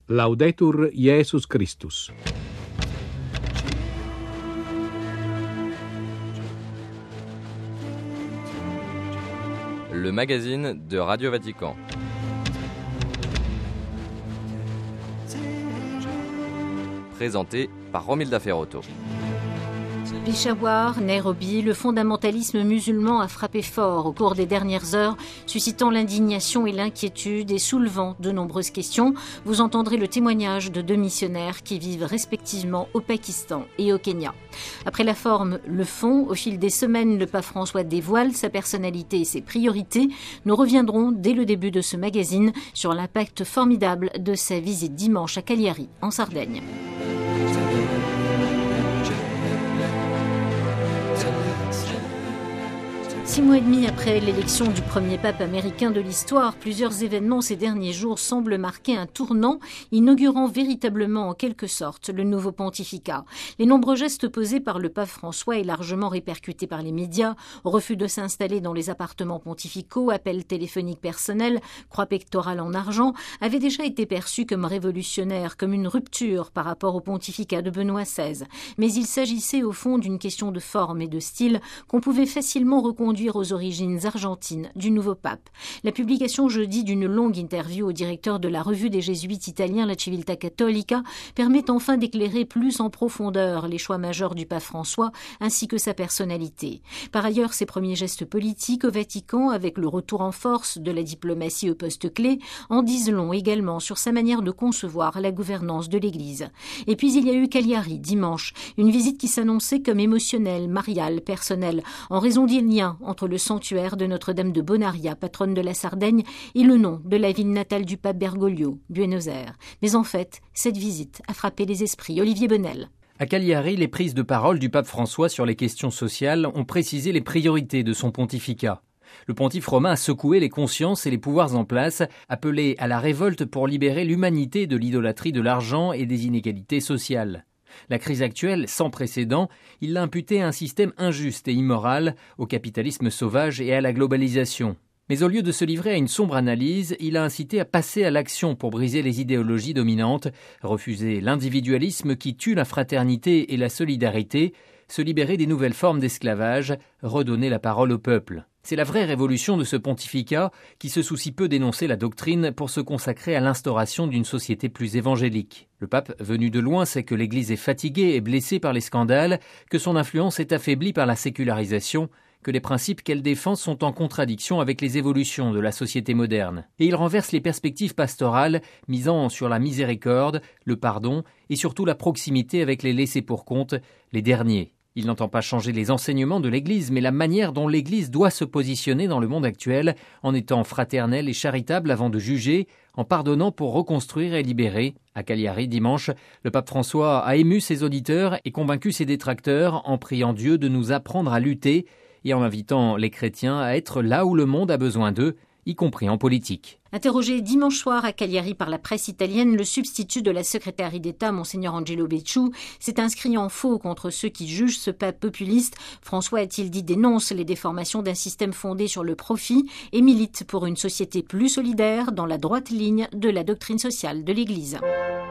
Laudetur Jesus Christus. Le magazine de Radio Vatican. Présenté par Romilda Ferrotto. Peshawar, Nairobi, le fondamentalisme musulman a frappé fort au cours des dernières heures, suscitant l'indignation et l'inquiétude et soulevant de nombreuses questions. Vous entendrez le témoignage de deux missionnaires qui vivent respectivement au Pakistan et au Kenya. Après la forme, le fond, au fil des semaines, le pape François dévoile sa personnalité et ses priorités. Nous reviendrons dès le début de ce magazine sur l'impact formidable de sa visite dimanche à Cagliari, en Sardaigne. 6 mois et demi après l'élection du premier pape américain de l'histoire, plusieurs événements ces derniers jours semblent marquer un tournant, inaugurant véritablement en quelque sorte le nouveau pontificat. Les nombreux gestes posés par le pape François et largement répercutés par les médias, refus de s'installer dans les appartements pontificaux, appels téléphoniques personnels, croix pectorales en argent, avaient déjà été perçus comme révolutionnaires, comme une rupture par rapport au pontificat de Benoît XVI. Mais il s'agissait au fond d'une question de forme et de style qu'on pouvait facilement reconduire aux origines argentines du nouveau pape. La publication jeudi d'une longue interview au directeur de la revue des jésuites italiens La Civiltà Cattolica permet enfin d'éclairer plus en profondeur les choix majeurs du pape François ainsi que sa personnalité. Par ailleurs, ses premiers gestes politiques au Vatican, avec le retour en force de la diplomatie au poste clé, en disent long également sur sa manière de concevoir la gouvernance de l'Église. Et puis il y a eu Cagliari dimanche, une visite qui s'annonçait comme émotionnelle, mariale, personnelle, en raison des liens entre le sanctuaire de Notre-Dame de Bonaria, patronne de la Sardaigne, et le nom de la ville natale du pape Bergoglio, Buenos Aires. Mais en fait, cette visite a frappé les esprits. Olivier Bonnel. À Cagliari, les prises de parole du pape François sur les questions sociales ont précisé les priorités de son pontificat. Le pontife romain a secoué les consciences et les pouvoirs en place, appelé à la révolte pour libérer l'humanité de l'idolâtrie de l'argent et des inégalités sociales. La crise actuelle, sans précédent, il l'a imputée à un système injuste et immoral, au capitalisme sauvage et à la globalisation. Mais au lieu de se livrer à une sombre analyse, il a incité à passer à l'action pour briser les idéologies dominantes, refuser l'individualisme qui tue la fraternité et la solidarité, se libérer des nouvelles formes d'esclavage, redonner la parole au peuple. C'est la vraie révolution de ce pontificat qui se soucie peu d'énoncer la doctrine pour se consacrer à l'instauration d'une société plus évangélique. Le pape, venu de loin, sait que l'Église est fatiguée et blessée par les scandales, que son influence est affaiblie par la sécularisation, que les principes qu'elle défend sont en contradiction avec les évolutions de la société moderne. Et il renverse les perspectives pastorales, misant sur la miséricorde, le pardon et surtout la proximité avec les laissés-pour-compte, les derniers. Il n'entend pas changer les enseignements de l'Église, mais la manière dont l'Église doit se positionner dans le monde actuel, en étant fraternelle et charitable avant de juger, en pardonnant pour reconstruire et libérer. À Cagliari, dimanche, le pape François a ému ses auditeurs et convaincu ses détracteurs en priant Dieu de nous apprendre à lutter et en invitant les chrétiens à être là où le monde a besoin d'eux, y compris en politique. Interrogé dimanche soir à Cagliari par la presse italienne, le substitut de la secrétaire d'État, Monseigneur Angelo Becciu, s'est inscrit en faux contre ceux qui jugent ce pape populiste. François, a-t-il dit, dénonce les déformations d'un système fondé sur le profit et milite pour une société plus solidaire dans la droite ligne de la doctrine sociale de l'Église.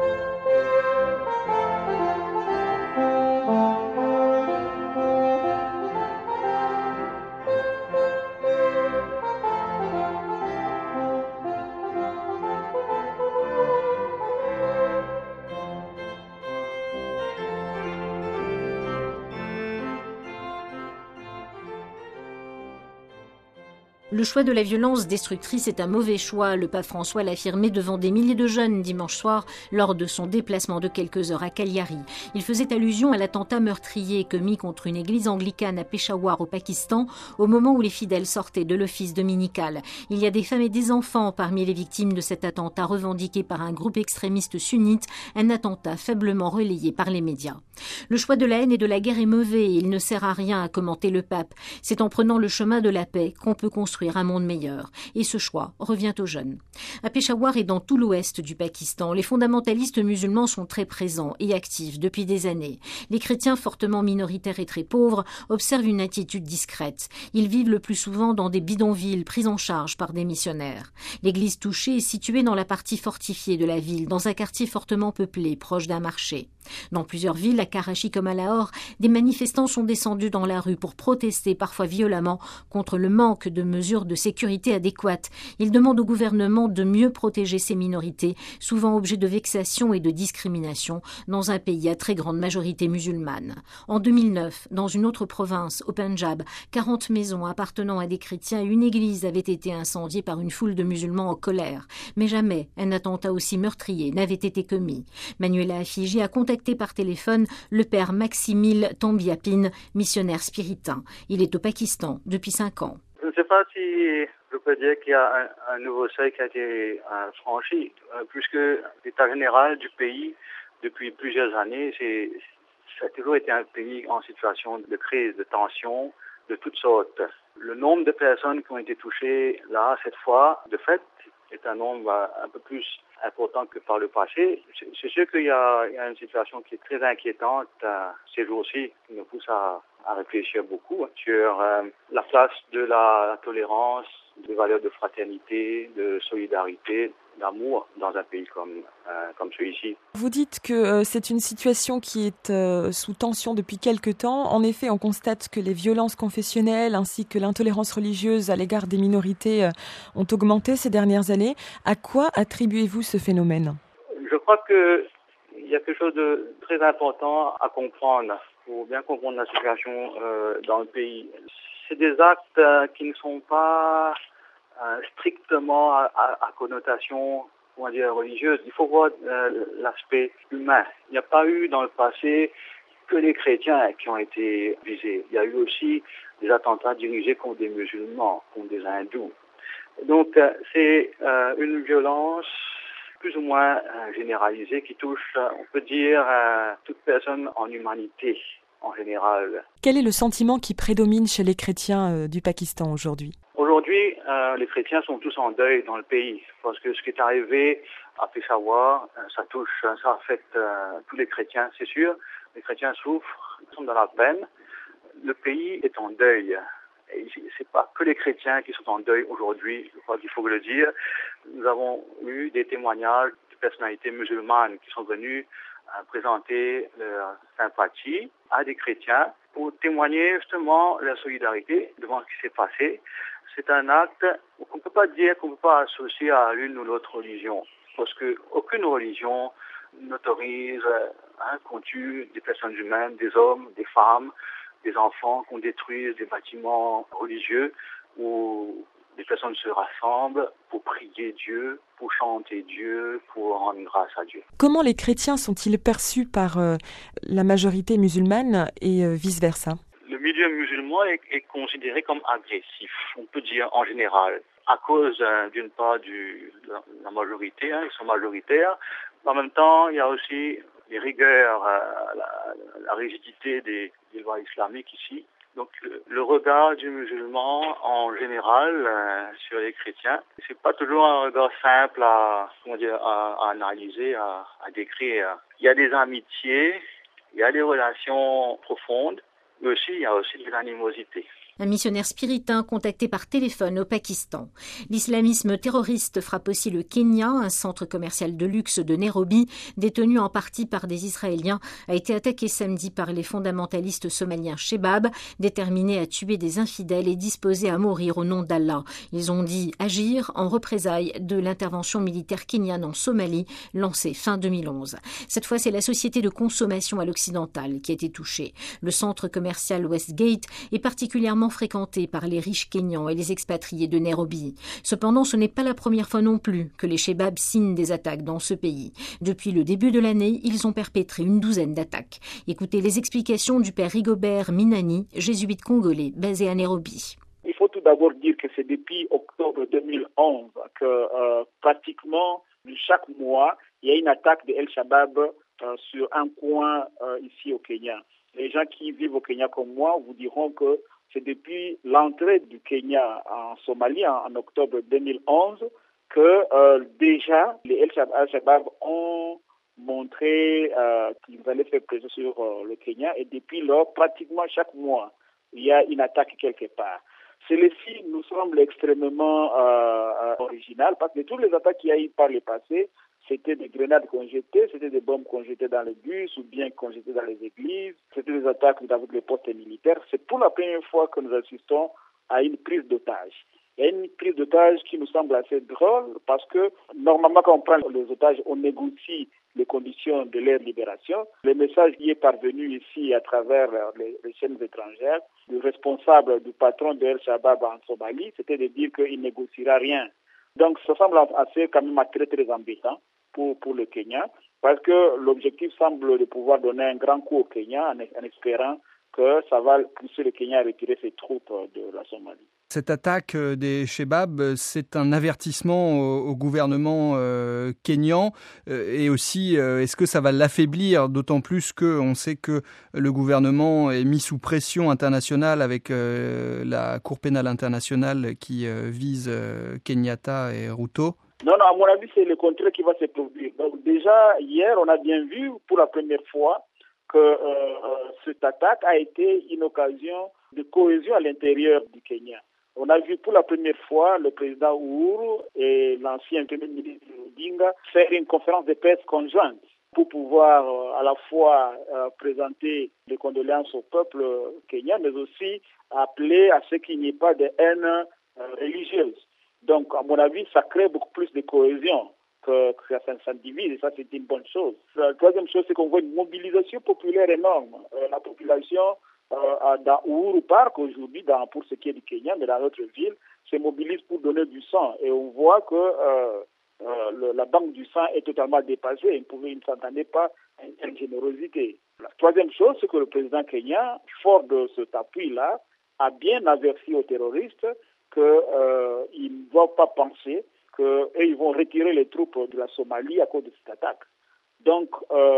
Le choix de la violence destructrice est un mauvais choix, le pape François l'affirmait devant des milliers de jeunes dimanche soir lors de son déplacement de quelques heures à Cagliari. Il faisait allusion à l'attentat meurtrier commis contre une église anglicane à Peshawar au Pakistan au moment où les fidèles sortaient de l'office dominical. Il y a des femmes et des enfants parmi les victimes de cet attentat revendiqué par un groupe extrémiste sunnite, un attentat faiblement relayé par les médias. Le choix de la haine et de la guerre est mauvais et il ne sert à rien, à commenter le pape. C'est en prenant le chemin de la paix qu'on peut construire construire un monde meilleur. Et ce choix revient aux jeunes. À Peshawar et dans tout l'ouest du Pakistan, les fondamentalistes musulmans sont très présents et actifs depuis des années. Les chrétiens fortement minoritaires et très pauvres observent une attitude discrète. Ils vivent le plus souvent dans des bidonvilles pris en charge par des missionnaires. L'église touchée est située dans la partie fortifiée de la ville, dans un quartier fortement peuplé, proche d'un marché. Dans plusieurs villes, à Karachi comme à Lahore, des manifestants sont descendus dans la rue pour protester parfois violemment contre le manque de mesures de sécurité adéquates. Ils demandent au gouvernement de mieux protéger ces minorités, souvent objets de vexation et de discrimination, dans un pays à très grande majorité musulmane. En 2009, dans une autre province, au Pendjab, 40 maisons appartenant à des chrétiens et une église avaient été incendiées par une foule de musulmans en colère. Mais jamais un attentat aussi meurtrier n'avait été commis. Manuela Afiji a contacté par téléphone le père Maximile Tambiapine, missionnaire spiritain. Il est au Pakistan depuis 5 ans. Je ne sais pas si je peux dire qu'il y a un nouveau seuil qui a été franchi, puisque l'état général du pays, depuis plusieurs années, ça a toujours été un pays en situation de crise, de tension, de toutes sortes. Le nombre de personnes qui ont été touchées là, cette fois, de fait, est un nombre un peu plus important que par le passé. C'est sûr qu'il y a une situation qui est très inquiétante ces jours-ci, qui nous pousse à réfléchir beaucoup sur la place de la tolérance, des valeurs de fraternité, de solidarité, d'amour dans un pays comme celui-ci. Vous dites que c'est une situation qui est sous tension depuis quelque temps. En effet, on constate que les violences confessionnelles ainsi que l'intolérance religieuse à l'égard des minorités ont augmenté ces dernières années. À quoi attribuez-vous ce phénomène ? Je crois qu'il y a quelque chose de très important à comprendre pour bien comprendre la situation dans le pays. C'est des actes qui ne sont pas strictement à connotation, comment dire, religieuse. Il faut voir l'aspect humain. Il n'y a pas eu dans le passé que les chrétiens qui ont été visés. Il y a eu aussi des attentats dirigés contre des musulmans, contre des hindous. Donc c'est une violence plus ou moins généralisée qui touche, on peut dire, toute personne en humanité en général. Quel est le sentiment qui prédomine chez les chrétiens du Pakistan aujourd'hui ? Aujourd'hui, les chrétiens sont tous en deuil dans le pays parce que ce qui est arrivé à Peshawar, ça affecte tous les chrétiens, c'est sûr. Les chrétiens souffrent, ils sont dans la peine. Le pays est en deuil. Et c'est pas que les chrétiens qui sont en deuil aujourd'hui, je crois qu'il faut le dire. Nous avons eu des témoignages de personnalités musulmanes qui sont venues présenter leur sympathie à des chrétiens pour témoigner justement leur solidarité devant ce qui s'est passé. C'est un acte qu'on ne peut pas dire, qu'on ne peut pas associer à l'une ou l'autre religion, parce qu'aucune religion n'autorise qu'on tue des personnes humaines, des hommes, des femmes, des enfants, qu'on détruise des bâtiments religieux où des personnes se rassemblent pour prier Dieu, pour chanter Dieu, pour rendre grâce à Dieu. Comment les chrétiens sont-ils perçus par la majorité musulmane et vice-versa ? Le milieu musulman est considéré comme agressif, on peut dire en général, à cause d'une part de la majorité, ils sont majoritaires. En même temps, il y a aussi les rigueurs, la rigidité des lois islamiques ici. Donc le regard du musulman en général sur les chrétiens, c'est pas toujours un regard simple à analyser, à décrire. Il y a des amitiés, il y a des relations profondes, mais aussi il y a aussi de l'animosité. Un missionnaire spiritain contacté par téléphone au Pakistan. L'islamisme terroriste frappe aussi le Kenya. Un centre commercial de luxe de Nairobi, détenu en partie par des Israéliens, a été attaqué samedi par les fondamentalistes somaliens Shebab, déterminés à tuer des infidèles et disposés à mourir au nom d'Allah. Ils ont dit agir en représailles de l'intervention militaire kenyane en Somalie, lancée fin 2011. Cette fois, c'est la société de consommation à l'occidental qui a été touchée. Le centre commercial Westgate est particulièrement fréquenté par les riches Kenyans et les expatriés de Nairobi. Cependant, ce n'est pas la première fois non plus que les Shebab signent des attaques dans ce pays. Depuis le début de l'année, ils ont perpétré une douzaine d'attaques. Écoutez les explications du père Rigobert Minani, jésuite congolais basé à Nairobi. Il faut tout d'abord dire que c'est depuis octobre 2011 que pratiquement chaque mois, il y a une attaque de El-Shabaab sur un coin ici au Kenya. Les gens qui vivent au Kenya comme moi vous diront que c'est depuis l'entrée du Kenya en Somalie en octobre 2011 que déjà les Al-Shabaab ont montré qu'ils allaient faire pression sur le Kenya et depuis lors, pratiquement chaque mois, il y a une attaque quelque part. Celle-ci nous semble extrêmement originale parce que toutes les attaques qu'il y a eu par le passé, c'était des grenades qu'on jetait, c'était des bombes qu'on jetait dans les bus ou bien qu'on jetait dans les églises, c'était des attaques avec les postes militaires. C'est pour la première fois que nous assistons à une prise d'otages. Il y a une prise d'otages qui nous semble assez drôle parce que normalement quand on prend les otages, on négocie les conditions de leur libération. Le message qui est parvenu ici à travers les chaînes étrangères du responsable, du patron de Al-Shabaab en Somalie, c'était de dire qu'il ne négociera rien. Donc ça semble assez quand même très très embêtant pour le Kenya parce que l'objectif semble de pouvoir donner un grand coup au Kenya en espérant que ça va pousser le Kenya à retirer ses troupes de la Somalie. Cette attaque des Shebab, c'est un avertissement au gouvernement kényan et aussi, est-ce que ça va l'affaiblir, d'autant plus qu'on sait que le gouvernement est mis sous pression internationale avec la Cour pénale internationale qui vise Kenyatta et Ruto? Non, à mon avis, c'est le contraire qui va se produire. Donc déjà, hier, on a bien vu pour la première fois que cette attaque a été une occasion de cohésion à l'intérieur du Kenya. On a vu pour la première fois le président Uhuru et l'ancien premier ministre Odinga faire une conférence de presse conjointe pour pouvoir à la fois présenter les condoléances au peuple kenyan, mais aussi appeler à ce qu'il n'y ait pas de haine religieuse. Donc, à mon avis, ça crée beaucoup plus de cohésion que ça divise, et ça, c'est une bonne chose. La troisième chose, c'est qu'on voit une mobilisation populaire énorme. La population dans Uhuru Park aujourd'hui, pour ce qui est du Kenya, mais dans notre ville, se mobilise pour donner du sang. Et on voit que la banque du sang est totalement dépassée. Il ne s'entendait pas à une telle générosité. La troisième chose, c'est que le président kenyan, fort de cet appui-là, a bien averti aux terroristes qu'ils ne doivent pas penser qu'ils vont retirer les troupes de la Somalie à cause de cette attaque. Donc,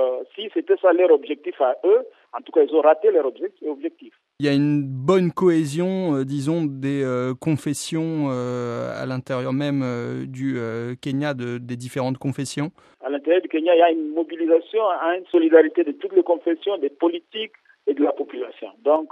si c'était ça leur objectif à eux, en tout cas, ils ont raté leur objectif. Il y a une bonne cohésion, disons, des confessions à l'intérieur même du Kenya, des différentes confessions. À l'intérieur du Kenya, il y a une mobilisation, une solidarité de toutes les confessions, des politiques et de la population. Donc,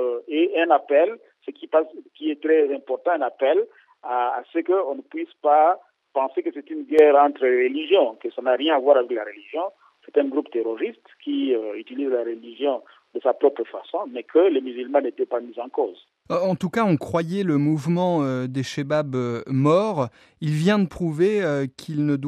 et un appel, ce qui est très important, un appel à ce qu'on ne puisse pas penser que c'est une guerre entre religions, que ça n'a rien à voir avec la religion. C'est un groupe terroriste qui utilise la religion de sa propre façon, mais que les musulmans n'étaient pas mis en cause. En tout cas, on croyait le mouvement des Shebab mort. Il vient de prouver qu'il ne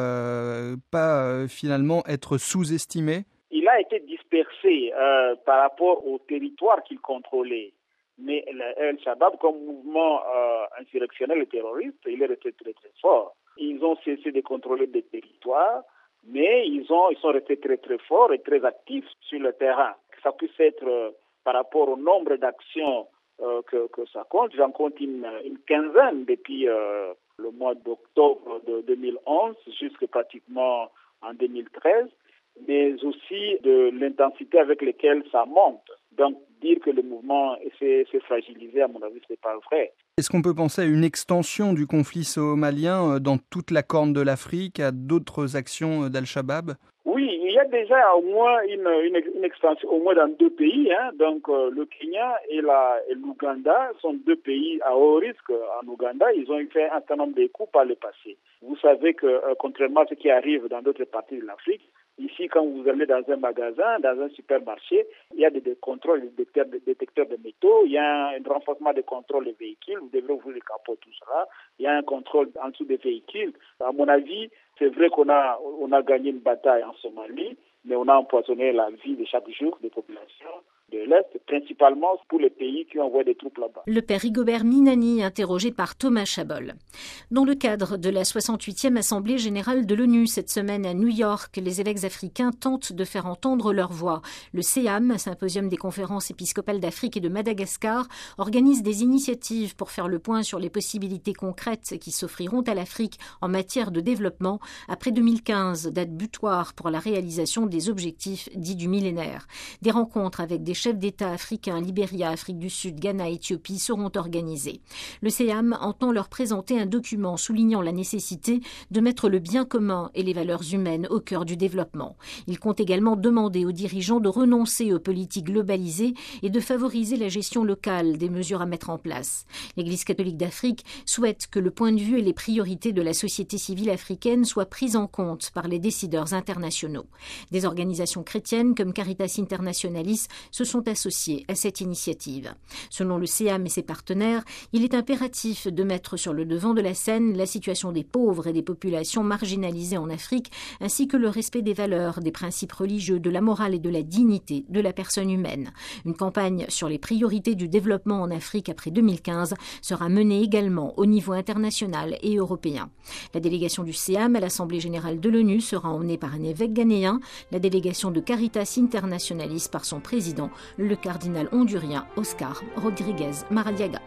doit pas finalement être sous-estimé. Il a été dispersé par rapport au territoire qu'il contrôlait. Mais Al-Shabaab, comme mouvement insurrectionnel et terroriste, il est resté très très fort. Ils ont cessé de contrôler des territoires, mais ils sont restés très très forts et très actifs sur le terrain. Ça puisse être par rapport au nombre d'actions que ça compte. J'en compte une quinzaine depuis le mois d'octobre de 2011 jusqu'à pratiquement en 2013, mais aussi de l'intensité avec laquelle ça monte. Donc, dire que le mouvement s'est fragilisé, à mon avis, ce n'est pas vrai. Est-ce qu'on peut penser à une extension du conflit somalien dans toute la Corne de l'Afrique, à d'autres actions d'Al-Shabaab? Oui, il y a déjà au moins une extension, au moins dans 2 pays. Donc, le Kenya et l'Ouganda sont 2 pays à haut risque. En Ouganda, ils ont fait un certain nombre de coups par le passé. Vous savez que, contrairement à ce qui arrive dans d'autres parties de l'Afrique, ici, quand vous allez dans un magasin, dans un supermarché, il y a des contrôles, des détecteurs de métaux, il y a un renforcement des contrôles des véhicules, vous devrez ouvrir le capot, tout ça. Il y a un contrôle en dessous des véhicules. À mon avis, c'est vrai qu'on a gagné une bataille en Somalie, mais on a empoisonné la vie de chaque jour des populations de l'Est, principalement pour les pays qui envoient des troupes là-bas. Le père Rigobert Minani, interrogé par Thomas Chabol. Dans le cadre de la 68e Assemblée générale de l'ONU, cette semaine à New York, les évêques africains tentent de faire entendre leur voix. Le CEAM, Symposium des conférences épiscopales d'Afrique et de Madagascar, organise des initiatives pour faire le point sur les possibilités concrètes qui s'offriront à l'Afrique en matière de développement après 2015, date butoir pour la réalisation des objectifs dits du millénaire. Des rencontres avec des chefs d'État africains, Libéria, Afrique du Sud, Ghana, Éthiopie seront organisés. Le SEAM entend leur présenter un document soulignant la nécessité de mettre le bien commun et les valeurs humaines au cœur du développement. Il compte également demander aux dirigeants de renoncer aux politiques globalisées et de favoriser la gestion locale des mesures à mettre en place. L'Église catholique d'Afrique souhaite que le point de vue et les priorités de la société civile africaine soient prises en compte par les décideurs internationaux. Des organisations chrétiennes comme Caritas Internationalis se sont associées à cette initiative. Selon le SEAM et ses partenaires, il est impératif de mettre sur le devant de la scène la situation des pauvres et des populations marginalisées en Afrique, ainsi que le respect des valeurs, des principes religieux, de la morale et de la dignité de la personne humaine. Une campagne sur les priorités du développement en Afrique après 2015 sera menée également au niveau international et européen. La délégation du SEAM à l'Assemblée générale de l'ONU sera emmenée par un évêque ghanéen, la délégation de Caritas Internationalis par son président, le cardinal hondurien Oscar Rodriguez Maradiaga.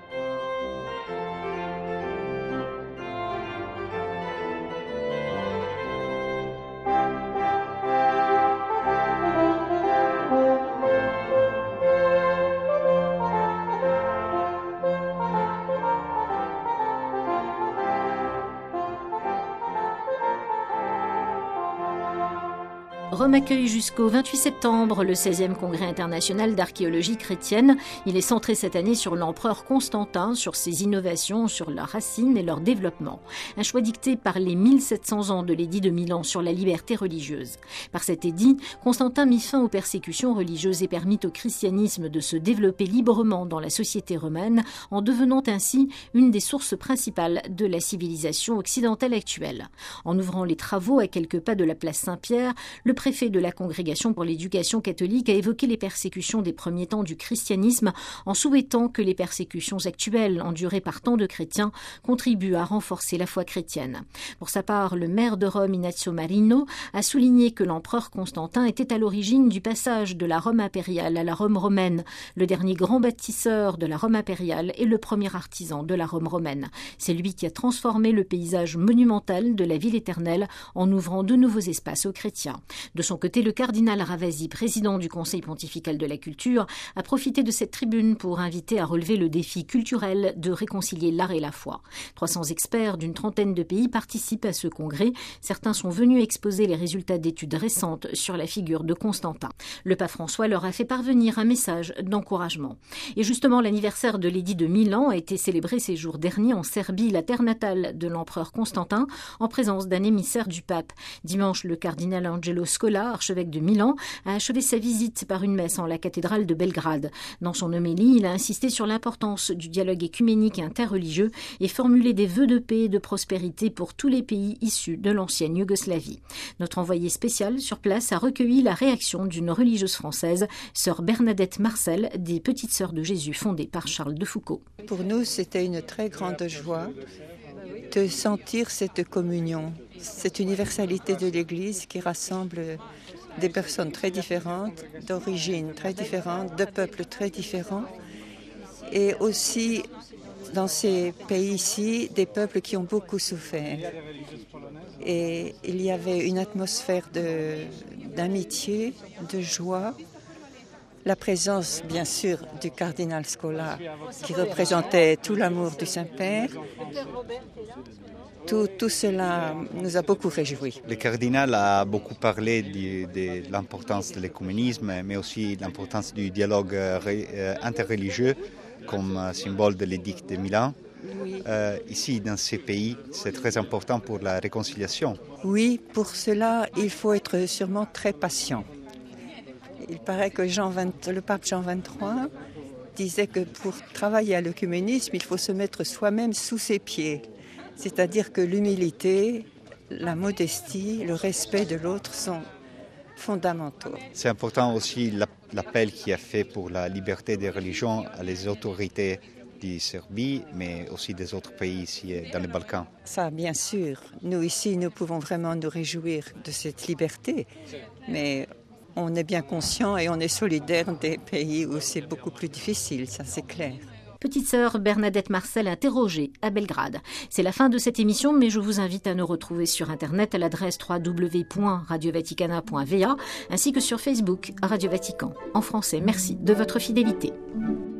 Rome accueille jusqu'au 28 septembre le 16e congrès international d'archéologie chrétienne. Il est centré cette année sur l'empereur Constantin, sur ses innovations, sur leurs racines et leur développement. Un choix dicté par les 1700 ans de l'édit de Milan sur la liberté religieuse. Par cet édit, Constantin mit fin aux persécutions religieuses et permit au christianisme de se développer librement dans la société romaine, en devenant ainsi une des sources principales de la civilisation occidentale actuelle. En ouvrant les travaux à quelques pas de la place Saint-Pierre, le préfet de la Congrégation pour l'éducation catholique a évoqué les persécutions des premiers temps du christianisme en souhaitant que les persécutions actuelles endurées par tant de chrétiens contribuent à renforcer la foi chrétienne. Pour sa part, le maire de Rome, Ignazio Marino, a souligné que l'empereur Constantin était à l'origine du passage de la Rome impériale à la Rome romaine, le dernier grand bâtisseur de la Rome impériale et le premier artisan de la Rome romaine. C'est lui qui a transformé le paysage monumental de la ville éternelle en ouvrant de nouveaux espaces aux chrétiens. De son côté, le cardinal Ravasi, président du Conseil pontifical de la culture, a profité de cette tribune pour inviter à relever le défi culturel de réconcilier l'art et la foi. 300 experts d'une trentaine de pays participent à ce congrès. Certains sont venus exposer les résultats d'études récentes sur la figure de Constantin. Le pape François leur a fait parvenir un message d'encouragement. Et justement, l'anniversaire de l'édit de Milan a été célébré ces jours derniers en Serbie, la terre natale de l'empereur Constantin, en présence d'un émissaire du pape. Dimanche, le cardinal Angelo Scola, archevêque de Milan, a achevé sa visite par une messe en la cathédrale de Belgrade. Dans son homélie, il a insisté sur l'importance du dialogue écuménique et interreligieux et formulé des vœux de paix et de prospérité pour tous les pays issus de l'ancienne Yougoslavie. Notre envoyé spécial sur place a recueilli la réaction d'une religieuse française, sœur Bernadette Marcel, des Petites Sœurs de Jésus fondées par Charles de Foucauld. Pour nous, c'était une très grande joie de sentir cette communion, cette universalité de l'Église qui rassemble des personnes très différentes, d'origines très différentes, de peuples très différents, et aussi dans ces pays-ci, des peuples qui ont beaucoup souffert. Et il y avait une atmosphère d'amitié, de joie. La présence, bien sûr, du cardinal Scola, qui représentait tout l'amour du Saint-Père. Tout cela nous a beaucoup réjouis. Le cardinal a beaucoup parlé de l'importance de l'écuménisme, mais aussi de l'importance du dialogue interreligieux comme symbole de l'édit de Milan. Oui. Ici, dans ces pays, c'est très important pour la réconciliation. Oui, pour cela, il faut être sûrement très patient. Il paraît que le pape Jean XXIII disait que pour travailler à l'œcuménisme, il faut se mettre soi-même sous ses pieds. C'est-à-dire que l'humilité, la modestie, le respect de l'autre sont fondamentaux. C'est important aussi l'appel qu'il a fait pour la liberté des religions à les autorités de Serbie, mais aussi des autres pays ici dans les Balkans. Ça, bien sûr. Nous, ici, nous pouvons vraiment nous réjouir de cette liberté, mais on est bien conscient et on est solidaire des pays où c'est beaucoup plus difficile, ça c'est clair. petite sœur Bernadette Marcel interrogée à Belgrade. C'est la fin de cette émission, mais je vous invite à nous retrouver sur Internet à l'adresse www.radiovaticana.va ainsi que sur Facebook Radio Vatican en français. Merci de votre fidélité.